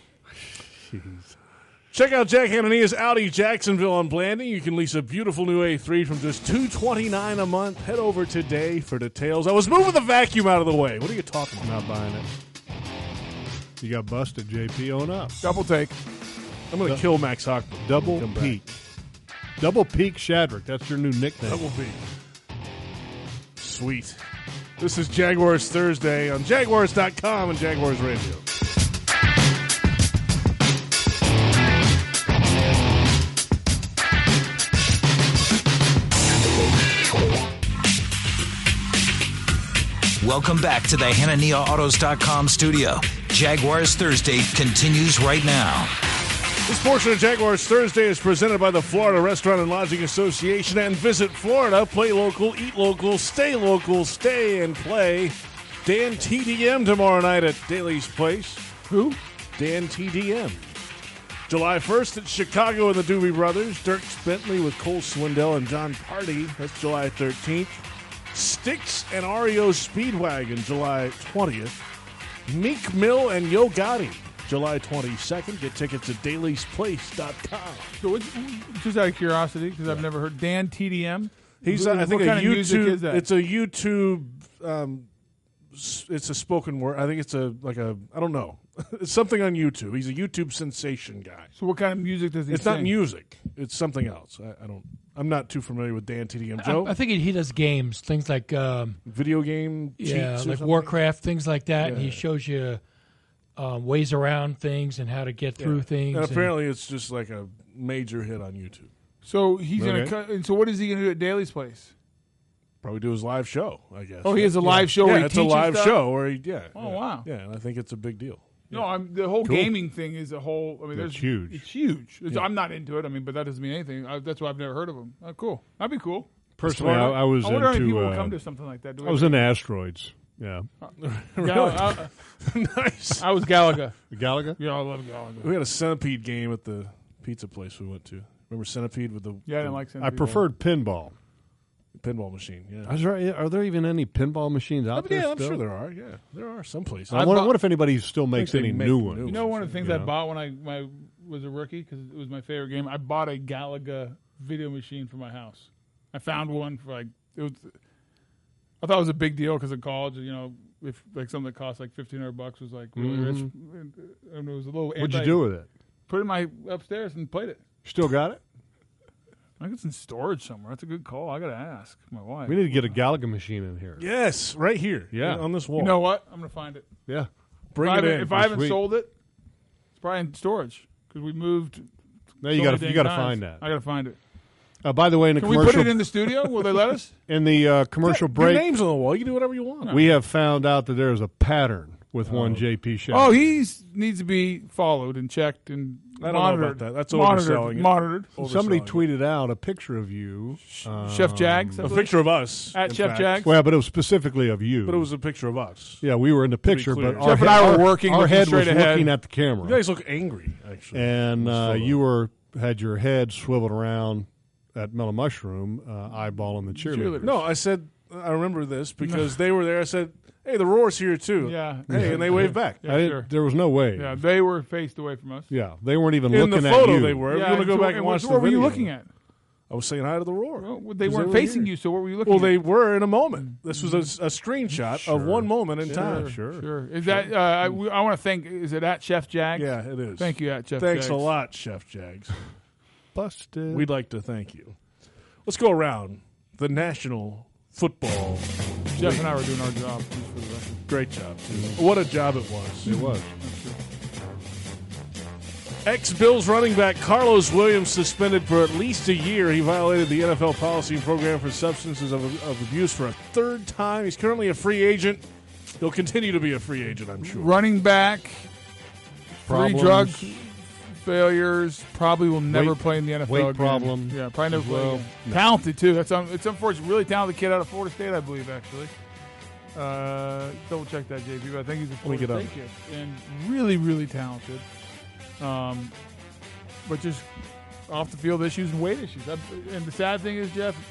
Check out Jack Hanania's Audi Jacksonville on Blanding. You can lease a beautiful new A three from just two hundred twenty-nine dollars a month. Head over today for details. I was moving the vacuum out of the way. What are you talking about? Not buying it. You got busted, J P. Own up. Double take. I'm going to kill Max Hockman. Double Come back. peak. Double peak Shadrick. That's your new nickname. Double B. Sweet. This is Jaguars Thursday on Jaguars dot com and Jaguars Radio. Welcome back to the Hanania Autos dot com studio. Jaguars Thursday continues right now. This portion of Jaguars Thursday is presented by the Florida Restaurant and Lodging Association and Visit Florida. Play local, eat local, stay local, stay and play. Dan T D M tomorrow night at Daly's Place. Who? Dan T D M. July first at Chicago and the Doobie Brothers. Dirk Bentley with Cole Swindell and John Party. That's July thirteenth. Styx and R E O Speedwagon, July twentieth. Meek Mill and Yo Gotti, July twenty-second. Get tickets at dailies place dot com. So what's, just out of curiosity, because I've never heard Dan T D M. He's, What uh, I think, a kind of music YouTube. is that? It's a YouTube. Um, s- it's a spoken word. I think it's a like a. I don't know. It's something on YouTube. He's a YouTube sensation guy. So what kind of music does he It's sing? not music. It's something else. I, I don't. I'm not too familiar with Dan T D M. Joe, I, I think he, he does games, things like um, video game. yeah, cheats or like something? Warcraft, things like that. And he Yeah. shows you um, ways around things and how to get through Yeah. things. And and- apparently, it's just like a major hit on YouTube. So he's Okay. gonna cut. And so what is he gonna do at Daly's Place? Probably do his live show. I guess. Oh, he has a live show Yeah, where he it's a teaches live stuff? show where he. Yeah. Oh, yeah. wow. Yeah, and I think it's a big deal. No, I'm the whole gaming thing is a whole. I mean, there's That's huge. It's huge. It's, Yeah. I'm not into it. I mean, but that doesn't mean anything. I, that's why I've never heard of him. Oh, cool. That'd be cool. Personally, I, I was I wonder how many into. people will uh, come to something like that. Do we I was have- into asteroids. Yeah. Gal- I, Nice. I was Galaga. Galaga? Yeah, I love Galaga. We had a Centipede game at the pizza place we went to. Remember Centipede with the, Yeah, I didn't the like. I Centipede. preferred pinball. pinball machine? Yeah. Is there, are there even any pinball machines I out mean, there yeah, I'm still? sure there are. Yeah, there are some places. I I wonder, bought- what if anybody still makes they any make new new ones? ones. You know, one of the things I Yeah. bought when I, when I was a rookie because it was my favorite game. I bought a Galaga video machine for my house. I found one for like it was. I thought it was a big deal because of college. You know, if like something that cost like fifteen hundred bucks was like really rich, and, and it was a little. What'd you anti- do with it? Put it in my upstairs and played it. Still got it? I think it's in storage somewhere. That's a good call. I got to ask my wife. We need to get a Galaga machine in here. Yes, right here. Yeah. on this wall. You know what? I'm gonna find it. Yeah. Bring if I it haven't, in. if I haven't Sweet. sold it, it's probably in storage because we moved. No, you so got many to you dang got to times. find that. I got to find it. Uh, by the way, in the Can we commercial put it in the studio? Will they let us? in the uh, commercial Your break, name's on the wall. You can do whatever you want. we have found out that there is a pattern with one J P show. Oh, he needs to be followed and checked and I don't know monitored. about that. That's monitored, overselling it. monitored. Somebody Overselling it. tweeted out a picture of you, Chef Jags, I a believe. picture of us At in Chef fact. Jags. well, but it was specifically of you. But it was a picture of us. yeah, we were in the be picture, clear. but Jeff our and head, I were our- working, Our looking head straight was ahead. looking at the camera, You guys look angry, actually. and This uh, photo. you were had your head swiveled around at Mellow Mushroom, uh, eyeballing the cheerleader. Cheerleader. No, I said I remember this because they were there. I said, "Hey, the Roar's here too." Yeah. Hey, and they waved back. Yeah, I didn't- sure. There was no way. Yeah, they were faced away from us. Yeah, they weren't even In looking the at photo, you. they were. Yeah, If you want to go so- back and watch so the what were you video. looking at? I was saying hi to the Roar. Well, they 'Cause weren't were facing here. you, so what were you looking Well, they at? were in a moment. This was a, a screenshot Sure. of one moment in Sure, time. sure. Sure. Is that? Uh, I, we- I want to thank. Is it at Chef Jags? Yeah, it is. Thank you, at Chef Thanks Jags. a lot, Chef Jags. Busted. We'd like to thank you. Let's go around the National Football. Jeff and I were doing our job. Just for the record. Great job, too. What a job it was. It was. Ex-Bills running back Carlos Williams suspended for at least a year. He violated the N F L policy and program for substances of, of abuse for a third time. He's currently a free agent. He'll continue to be a free agent, I'm sure. Running back, three Problems. drug failures, probably will never Weight- play in the N F L weight again. problem Yeah, probably never as play well. again. No. Talented, too. That's um, It's unfortunate. Really talented kid out of Florida State, I believe, actually. Uh, double check that, J P, but I think he's a Florida get State kid. And really, really talented. Um, but just off the field issues and weight issues. I, and the sad thing is, Jeff,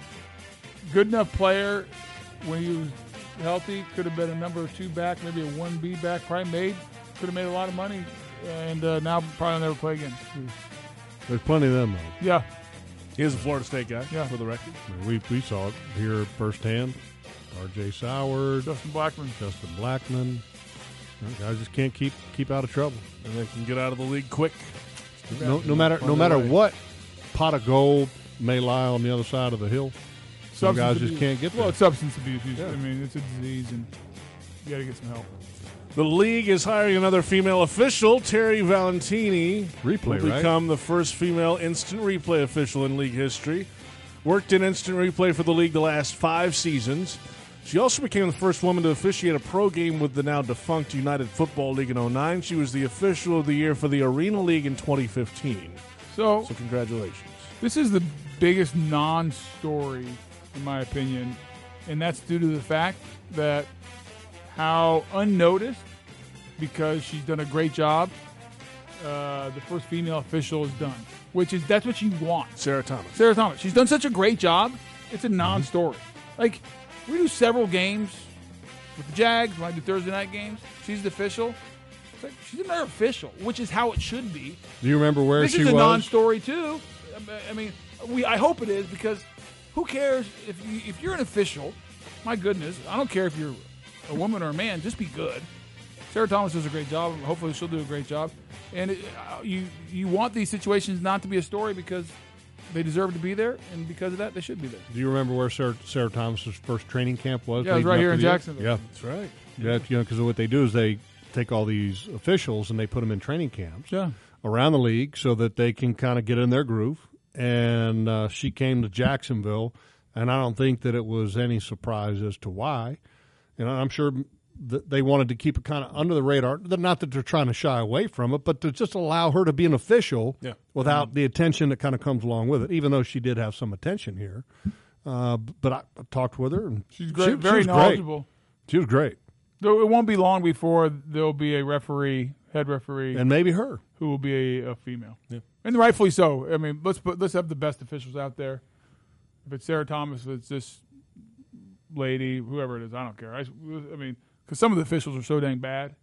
good enough player when he was healthy, could have been a number two back, maybe a one B back, probably made, could have made a lot of money, and uh, now probably never play again. There's plenty of them, though. Yeah. He is a Florida State guy, Yeah. for the record. I mean, we, we saw it here firsthand. R J Soward, Justin Blackman. Justin Blackman. You know, guys just can't keep keep out of trouble. And they can get out of the league quick. No, no matter no matter what pot of gold may lie on the other side of the hill, some Substance guys just abuse. can't get there. Well, it's substance abuse. You- Yeah. I mean, it's a disease, and you got to get some help. The league is hiring another female official. Terry Valentini Replay, will right? become the first female instant replay official in league history. Worked in instant replay for the league the last five seasons. She also became the first woman to officiate a pro game with the now defunct United Football League in oh nine. She was the official of the year for the Arena League in twenty fifteen. So, So congratulations. this is the biggest non-story, in my opinion, and that's due to the fact that how unnoticed, because she's done a great job, uh, the first female official is done, which is that's what you want. Sarah Thomas. Sarah Thomas. She's done such a great job. It's a non-story. Like, we do several games with the Jags. When I do Thursday night games, she's the official. It's like, she's another official, which is how it should be. Do you remember where This she is a was? non-story too. I mean, we. I hope it is, because who cares if you, if you're an official? My goodness, I don't care if you're a woman or a man. Just be good. Sarah Thomas does a great job. Hopefully, she'll do a great job. And it, uh, you you want these situations not to be a story because they deserve to be there, and because of that, they should be there. Do you remember where Sarah, Sarah Thomas's first training camp was? Yeah, it was leading right up here to in the year? Jacksonville. Yeah, That's right. yeah, you know, because what they do is they take all these officials and they put them in training camps Yeah. around the league so that they can kind of get in their groove. And uh, she came to Jacksonville, and I don't think that it was any surprise as to why. You know, I'm sure that they wanted to keep it kind of under the radar. Not that they're trying to shy away from it, but to just allow her to be an official Yeah. without the attention that kind of comes along with it, even though she did have some attention here. Uh, but I, I talked with her, and She's great, she, very she was knowledgeable. Great. She was great. Though it won't be long before there'll be a referee, head referee, And maybe her. who will be a, a female, Yeah. and rightfully so. I mean, let's put let's have the best officials out there. If it's Sarah Thomas, if it's this lady, whoever it is, I don't care. I, I mean, because some of the officials are so dang bad.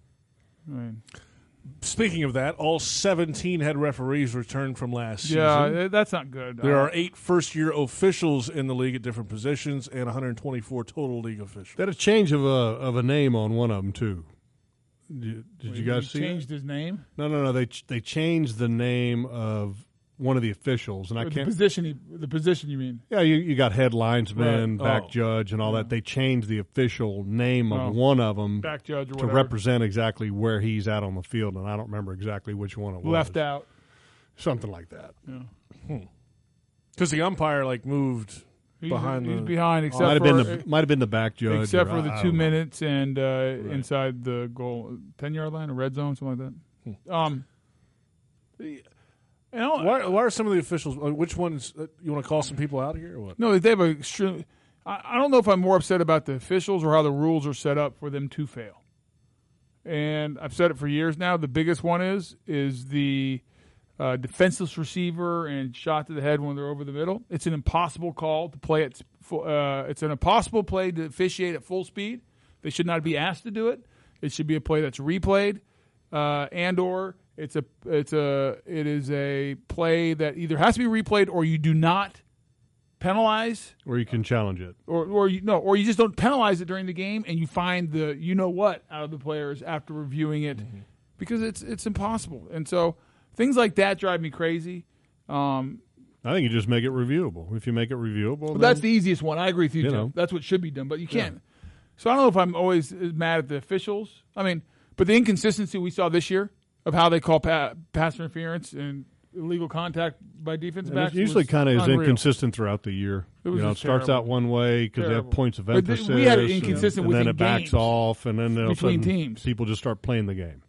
I mean, Speaking of that, all seventeen head referees returned from last season. yeah, that's not good. There Uh, are eight first-year officials in the league at different positions and one hundred twenty-four total league officials. They had a change of a of a name on one of them too. Did, did you guys he see? that? changed his name, No, no, no. They ch- they changed the name of one of the officials, and I Or the can't. position. He, the position you mean? Yeah, you, you got head linesman, Right. back Oh. judge, and all that. They changed the official name of Oh. one of them Back judge or to whatever. represent exactly where he's at on the field, and I don't remember exactly which one it was. Left out. something like that. Yeah. Because the umpire like moved He's, behind he's the behind, except Might have for been the might have been the back judge, except or for I- the I two don't know. minutes and uh, inside the goal, ten yard line, or red zone, something like that. Um, you know, Why, why are some of the officials? uh, Which ones? Uh, you want to call some people out here or what? no, they have a extreme. I, I don't know if I'm more upset about the officials or how the rules are set up for them to fail. And I've said it for years now. The biggest one is is the uh, defenseless receiver and shot to the head when they're over the middle. It's an impossible call to play at. fu- Uh, it's an impossible play to officiate at full speed. They should not be asked to do it. It should be a play that's replayed, uh, and or it's a it's a it is a play that either has to be replayed or you do not penalize, Or you can challenge it. or or you no, or you just don't penalize it during the game, and you find the you know what out of the players after reviewing it, because it's it's impossible. And so things like that drive me crazy. Um, I think you just make it reviewable. If you make it reviewable, but that's the easiest one. I agree with you, You Jeff. know. That's what should be done, but you can't. So I don't know if I'm always mad at the officials. I mean, but the inconsistency we saw this year of how they call pa- pass interference and illegal contact by defense And backs. it usually kind of is unreal. inconsistent throughout the year. It was you know, it just starts terrible. out one way because they have Terrible. points of But th- emphasis. we had it and- inconsistent and, then within it backs games off, and then all of a between sudden teams. people just start playing the game.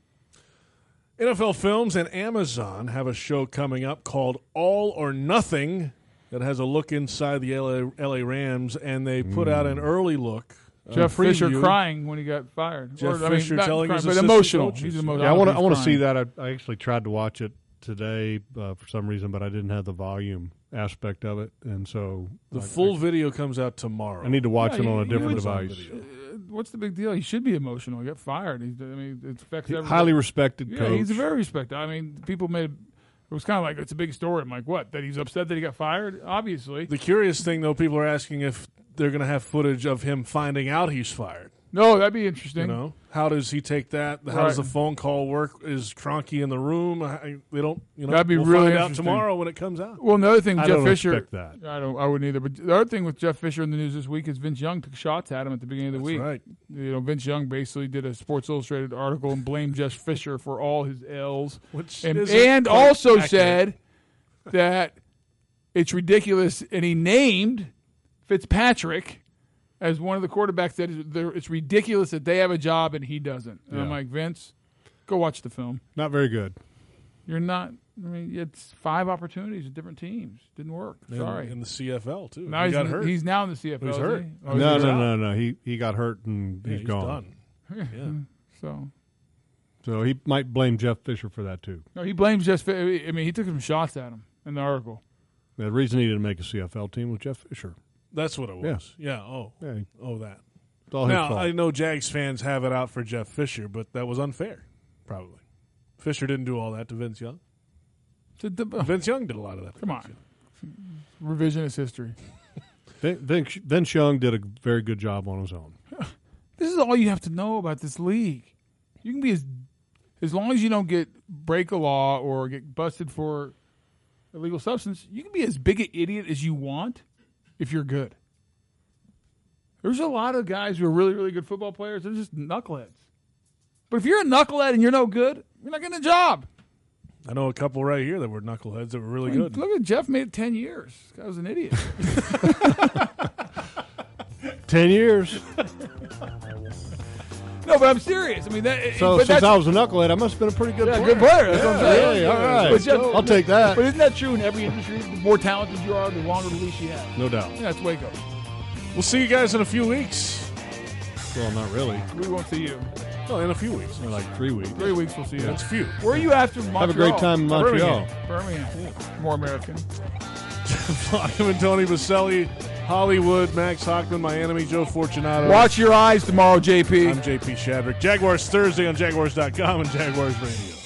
N F L Films and Amazon have a show coming up called All or Nothing that has a look inside the L A, L A Rams, and they put out an early look. uh, Jeff Fisher preview. crying when he got fired. Jeff or, I mean, Fisher not telling crying, his but assistant emotional. coaches. He's emotional. Yeah, I want to. I He's want to see crying. that. I, I actually tried to watch it today uh, for some reason, but I didn't have the volume aspect of it, and so The I- full I, video comes out tomorrow. I need to watch Yeah, it on you- a you different would- device. Video. What's the big deal? He should be emotional. He got fired. He's, I mean, it affects everybody. Highly respected Yeah, coach. he's very respected. I mean, people made it was kind of like it's a big story. I'm like, what? That he's upset that he got fired? Obviously, The curious thing, though, people are asking if they're going to have footage of him finding out he's fired. no, that'd be interesting. You know, how does he take that? How Right. does the phone call work? Is Kroenke in the room? I- They don't. You know, That'd be we'll really find out interesting. tomorrow when it comes out. Well, another thing, I Jeff don't Fisher. expect that. I don't. I wouldn't either. But the other thing with Jeff Fisher in the news this week is Vince Young took shots at him at the beginning of the week. Right. You know, Vince Young basically did a Sports Illustrated article and blamed Jeff Fisher for all his L's, Which and, isn't and quite also accurate. said that it's ridiculous. And he named Fitzpatrick as one of the quarterbacks that is, they're- it's ridiculous that they have a job and he doesn't. And I'm Yeah. like, Vince, go watch the film. Not very good. You're not. I mean, it's five opportunities at different teams. Didn't work. And Sorry. in the C F L too. Now he he's, got in- hurt. he's now in the C F L. He's is hurt. he? Oh, is no, he no, out? no, no. He he got hurt and Yeah, he's he's gone. done. Yeah. So So he might blame Jeff Fisher for that too. no, he blames Jeff. Fi- I mean, he took some shots at him in the article. The reason he didn't make a C F L team was Jeff Fisher. That's what it was. Yeah. Oh. Yeah, Oh, that. it's all his Now fault. I know Jags fans have it out for Jeff Fisher, but that was unfair. Probably. Fisher didn't do all that to Vince Young. To the- Vince Young did a lot of that. to Come Vince on. Young. Revisionist history. Vin- Vince, Vince Young did a very good job on his own. This is all you have to know about this league. You can be as as long as you don't get break a law or get busted for illegal substance. You can be as big an idiot as you want if you're good. There's a lot of guys who are really, really good football players. They're just knuckleheads. But if you're a knucklehead and you're no good, you're not getting a job. I know a couple right here that were knuckleheads that were really I mean, good. Look at Jeff made it ten years. This guy was an idiot. Ten years. No, but I'm serious. I mean, that, So but since that's, I was a knucklehead, I must have been a pretty good yeah, player. good player. That's what I'm saying. Hey, all right. But Jeff- I'll take that. But isn't that true in every industry? The more talented you are, the longer the leash you have. No doubt. Yeah, that's the way it goes. We'll see you guys in a few weeks. Well, not really. We won't see you. No, in a few weeks. For like three weeks. Three weeks we'll see you. That's few. Where are you after Montreal? Have a great time in Montreal. Birmingham. Birmingham. More American. I'm and Tony Baselli, Hollywood, Max Hockman, my enemy, Joe Fortunato. Watch your eyes tomorrow, J P. I'm J P Shadrick. Jaguars Thursday on Jaguars dot com and Jaguars Radio.